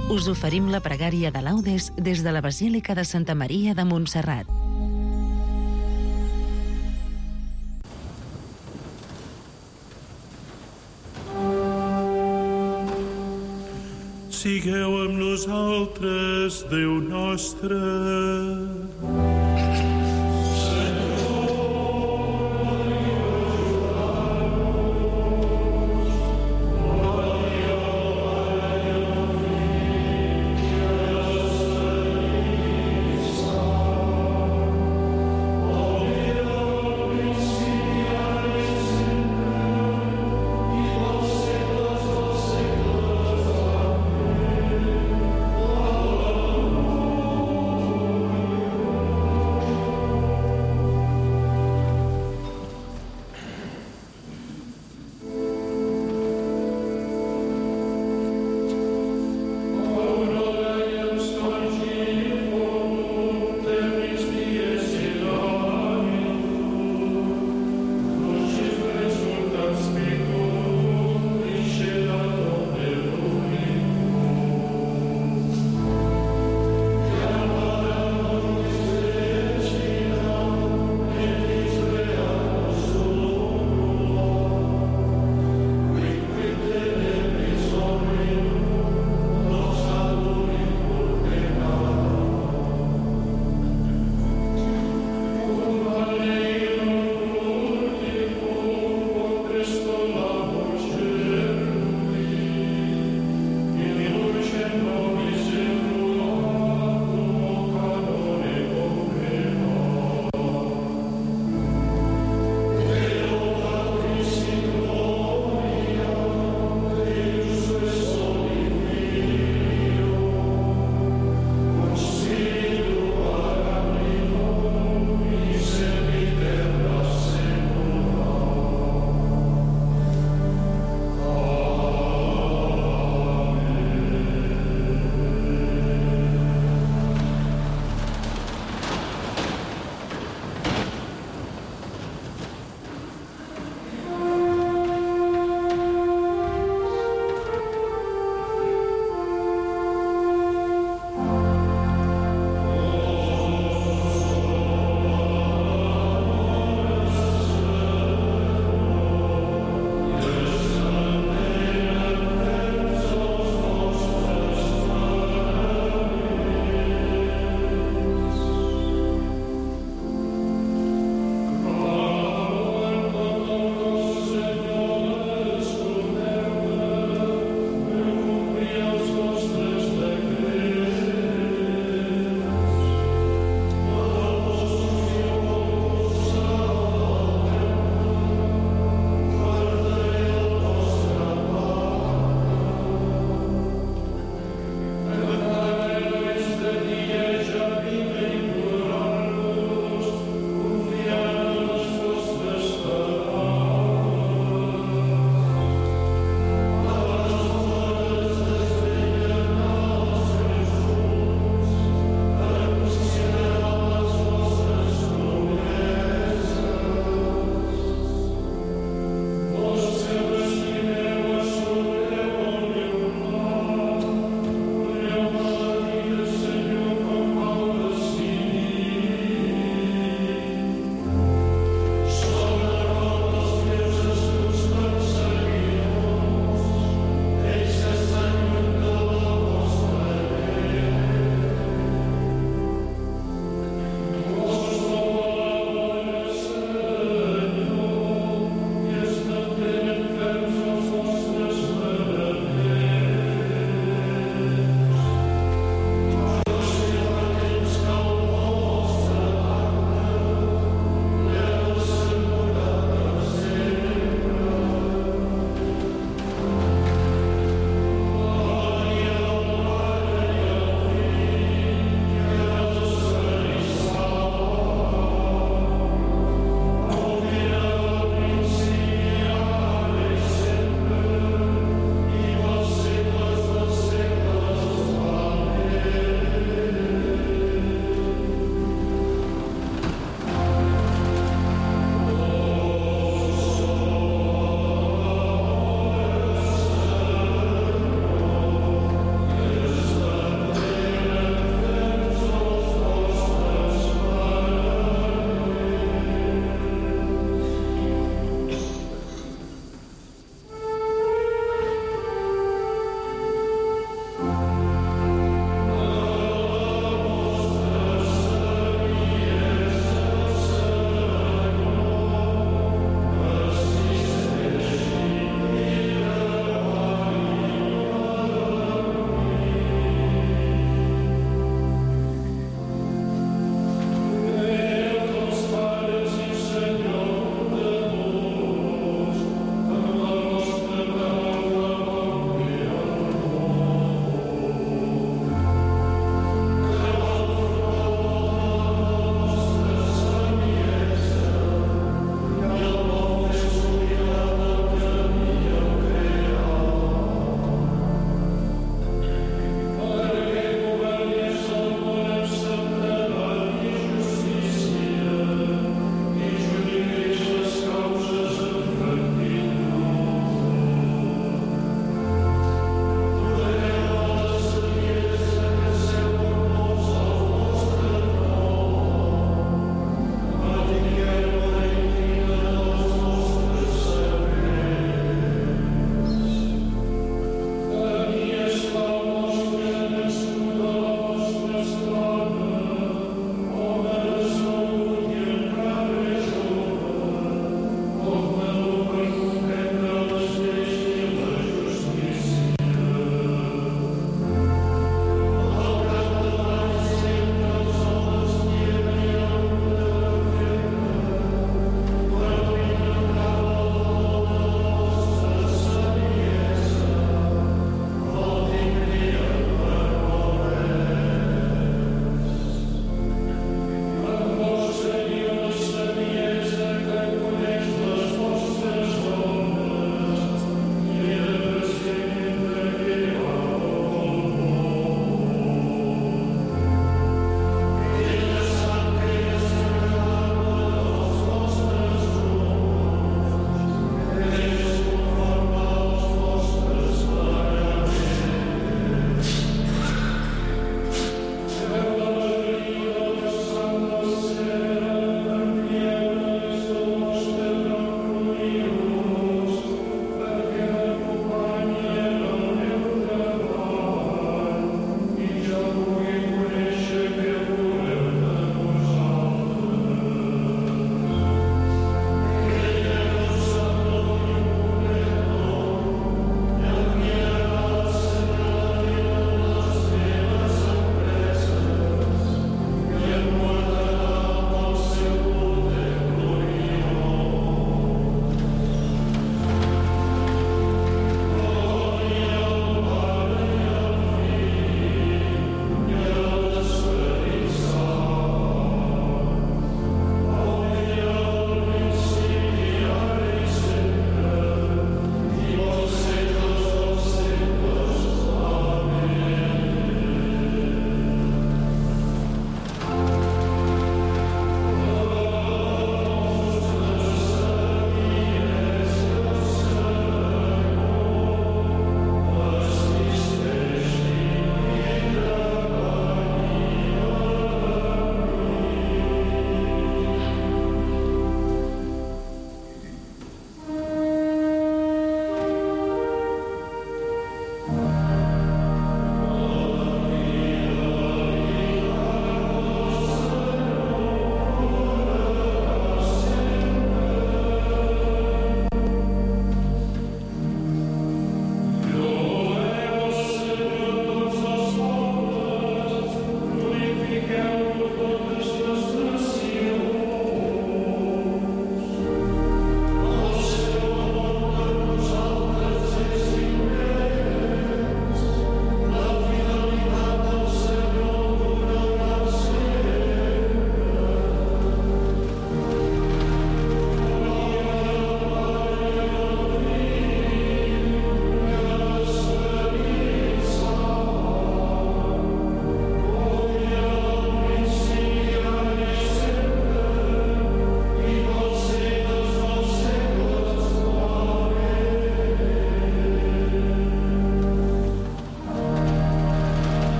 Us oferim la pregària de laudes des de la Basílica de Santa Maria de Montserrat. Sigueu amb nosaltres, Déu nostre.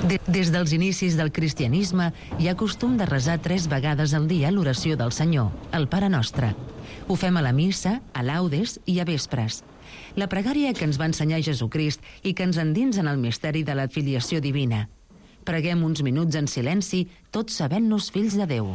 Des dels inicis del cristianisme hi ha costum de resar 3 vegades al dia l'oració del Senyor, el Pare Nostre. Ho fem a la missa, a laudes i a vespres. La pregària que ens va ensenyar Jesucrist i que ens endinsa en el misteri de la filiació divina. Preguem uns minuts en silenci, tots sabent-nos fills de Déu.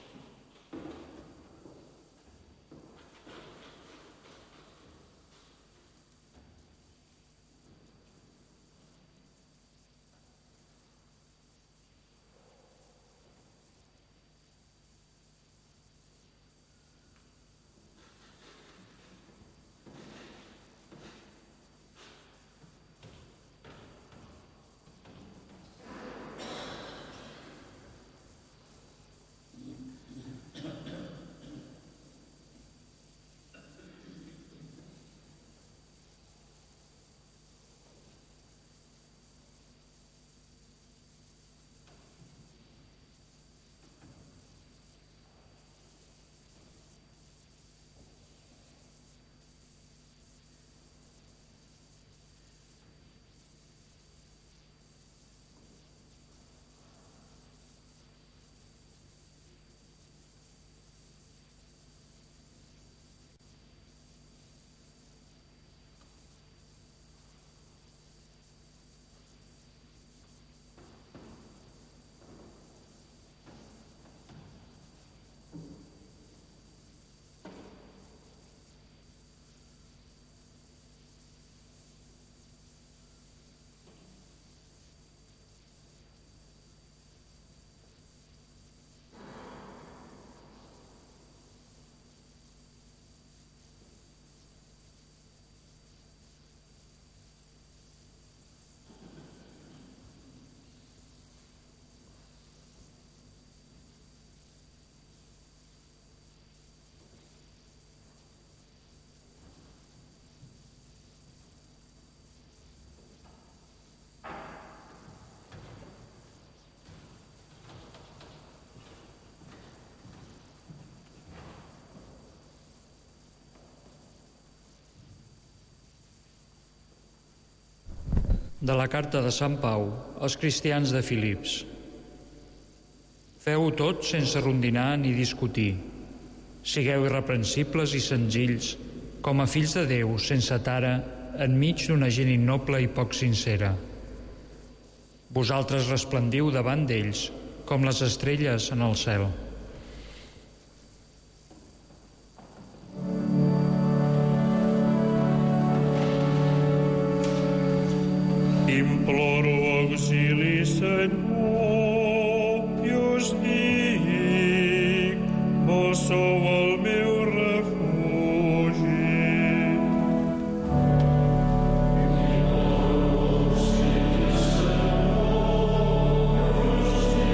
De la carta de Sant Pau als cristians de Filips. Feu-ho tot sense rondinar ni discutir. Sigueu irreprensibles i senzills, com a fills de Déu, sense tara, enmig d'una gent innoble i poc sincera. Vosaltres resplendiu davant d'ells, com les estrelles en el cel. Imploro auxili, Senyor, i us dic, vos sou el meu refugi. Imploro auxili, Senyor, i us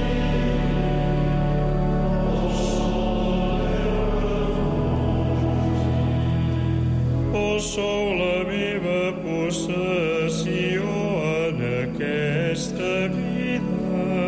dic, vos sou el meu refugi. Vos sou la meva possessió en aquesta vida.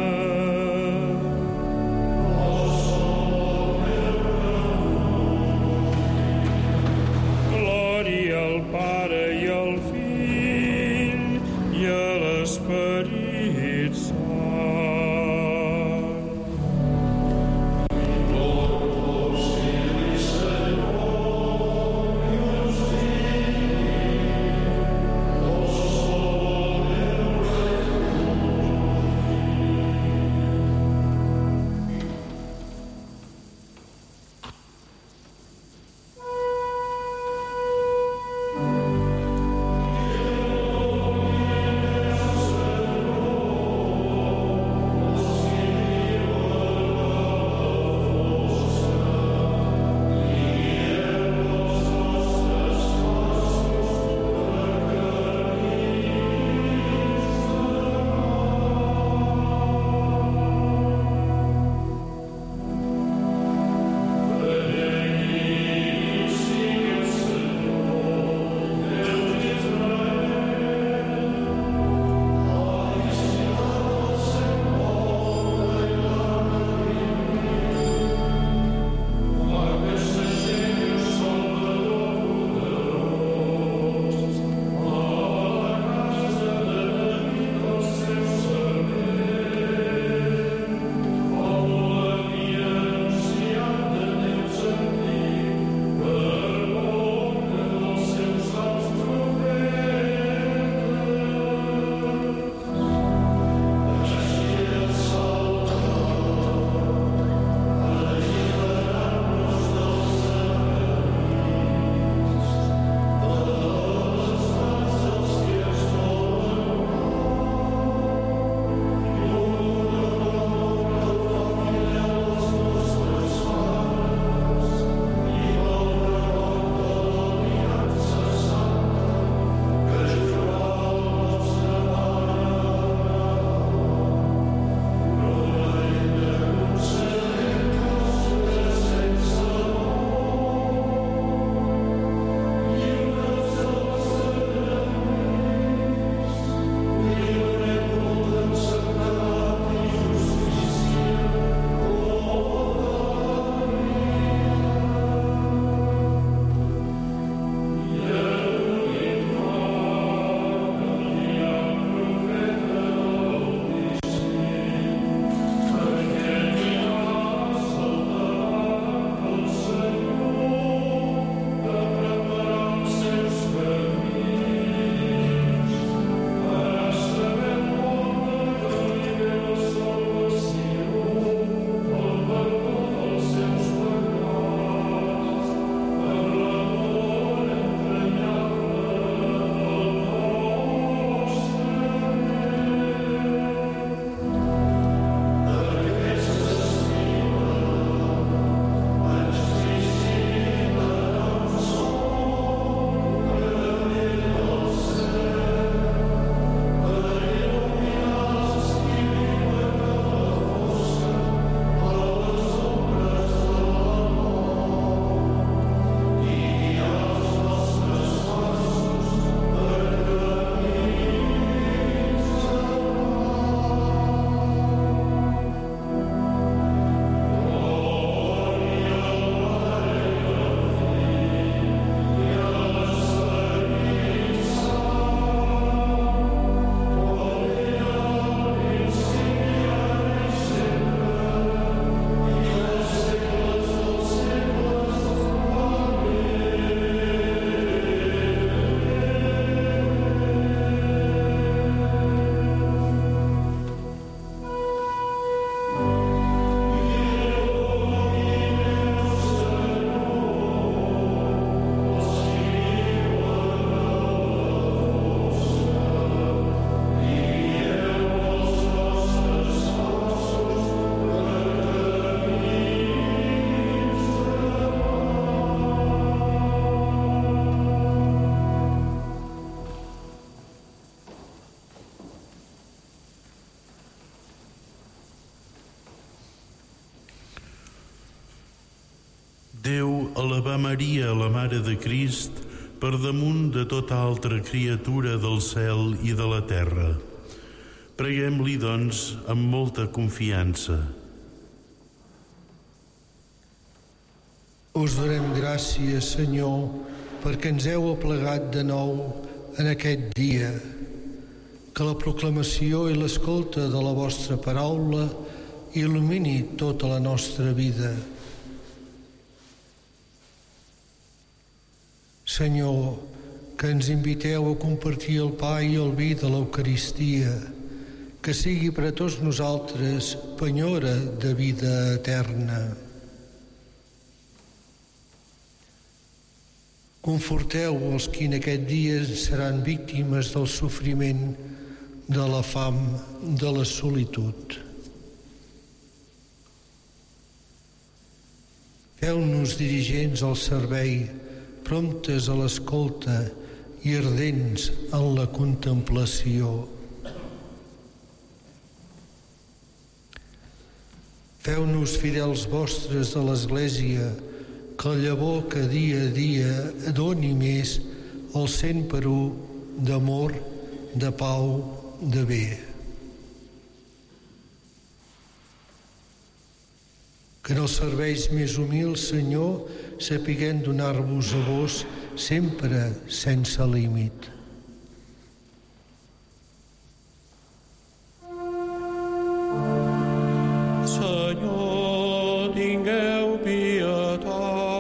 alabar Maria, la Mare de Crist, per damunt de tota altra criatura del cel i de la terra. Preguem-li, doncs, amb molta confiança. Us donem gràcies, Senyor, perquè ens heu aplegat de nou en aquest dia. Que la proclamació i l'escolta de la vostra paraula il·lumini tota la nostra vida. Senyor, que ens inviteu a compartir el pa i el vi de l'Eucaristia, que sigui per a tots nosaltres penyora de vida eterna. Conforteu els que en aquest dia seran víctimes del sofriment, de la fam, de la solitud. Feu-nos dirigents al servei, promptes a l'escolta i ardents en la contemplació. Feu-nos fidels vostres de l'Església, que el llavor que dia a dia doni més el 100% d'amor, de pau, de bé. Que en els serveis més humils, Senyor, sapiguem donar-vos a vos sempre sense límit. Senyor, tingueu pietat.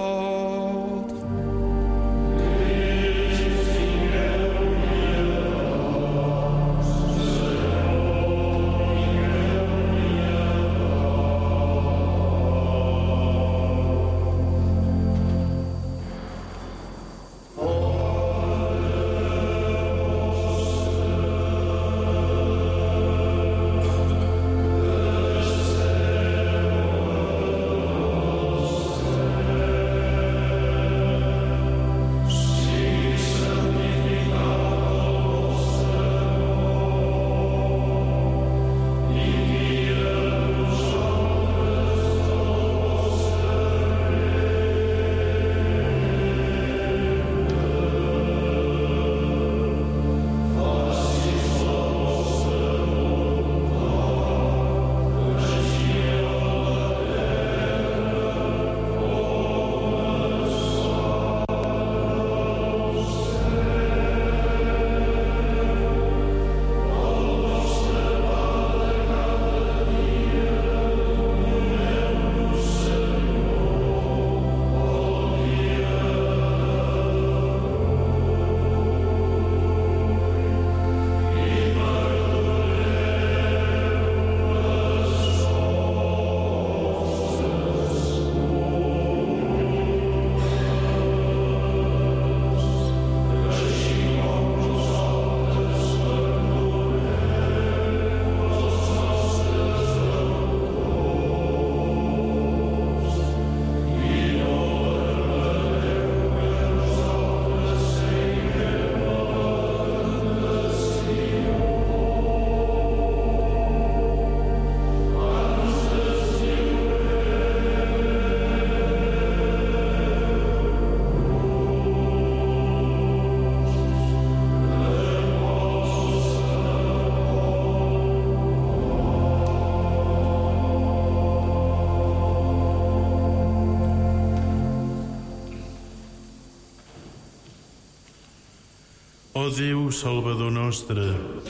Ó Déu, Salvador nostre,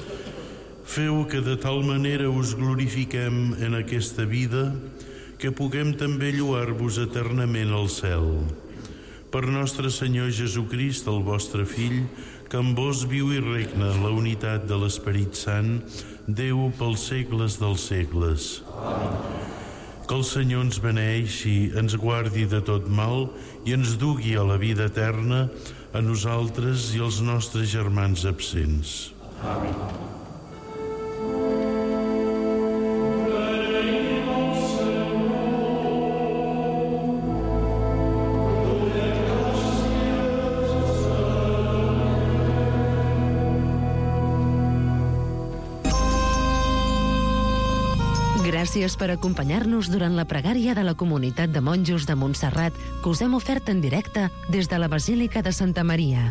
feu que de tal manera us glorifiquem en aquesta vida que puguem també lloar-vos eternament al cel. Per nostre Senyor Jesucrist, el vostre Fill, que amb vos viu i regna en la unitat de l'Esperit Sant, Déu pels segles dels segles. Que el Senyor ens beneixi, ens guardi de tot mal i ens dugui a la vida eterna, a nosaltres i als nostres germans absents. Amén. Gràcies per acompanyar-nos durant la pregària de la Comunitat de Monjos de Montserrat que us hem ofert en directe des de la Basílica de Santa Maria.